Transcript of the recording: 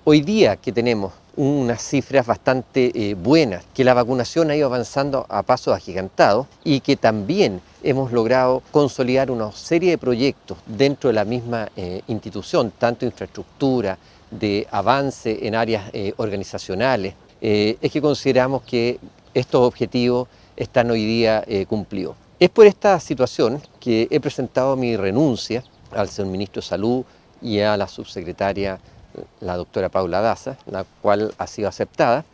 Hoy día que tenemos unas cifras bastante buenas, que la vacunación ha ido avanzando a pasos agigantados y que también hemos logrado consolidar una serie de proyectos dentro de la misma institución, tanto infraestructura, de avance en áreas organizacionales, es que consideramos que estos objetivos están hoy día cumplidos. Es por esta situación que he presentado mi renuncia al señor Ministro de Salud y a la subsecretaria, la doctora Paula Daza, la cual ha sido aceptada,